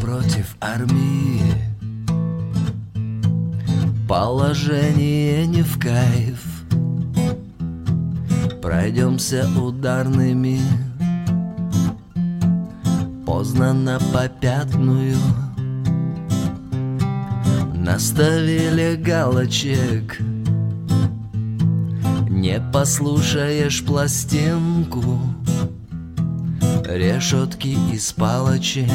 против армии. Положение не в кайф. Пройдемся ударными. Поздно на попятную. Наставили галочек. Не послушаешь пластинку. Решетки из палочек.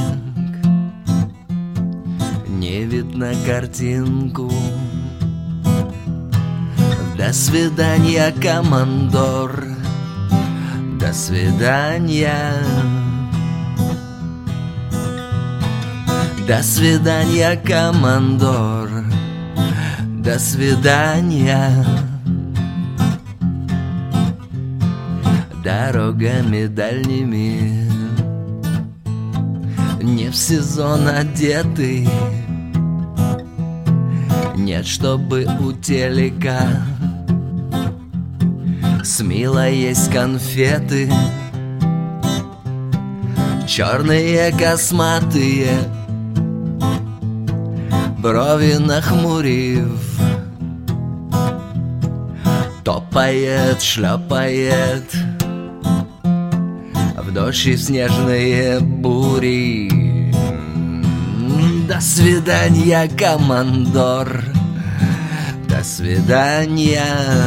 Не видно картинку. До свидания, командор. До свидания. До свидания, командор. До свидания. Дорогами дальними. Не в сезон одетый. Нет, чтобы у телека с милой есть конфеты. Черные косматые, брови нахмурив, топает, шлепает в дождь и в снежные бури. До свидания, командор. До свидания.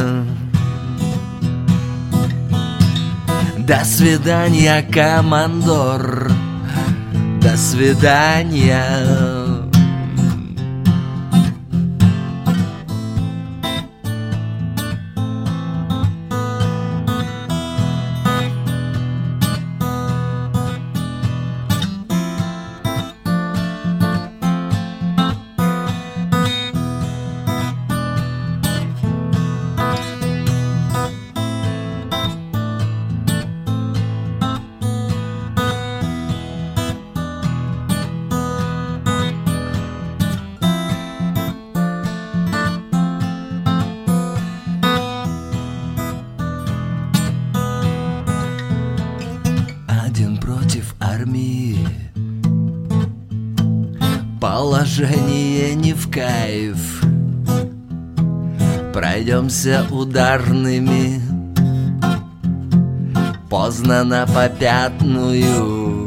До свидания, командор. До свидания. Один против армии. Положение не в кайф. Пройдемся ударными. Поздно на попятную.